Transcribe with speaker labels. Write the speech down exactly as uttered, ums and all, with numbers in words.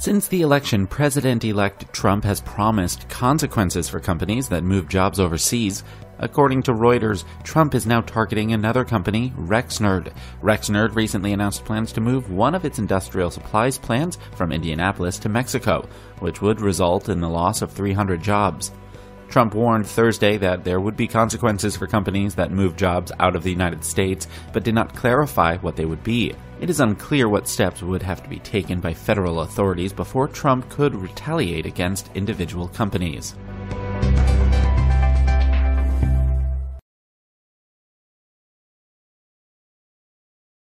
Speaker 1: Since the election, President-elect Trump has promised consequences for companies that move jobs overseas. According to Reuters, Trump is now targeting another company, Rexnord. Rexnord recently announced plans to move one of its industrial supplies plants from Indianapolis to Mexico, which would result in the loss of three hundred jobs. Trump warned Thursday that there would be consequences for companies that move jobs out of the United States, but did not clarify what they would be. It is unclear what steps would have to be taken by federal authorities before Trump could retaliate against individual companies.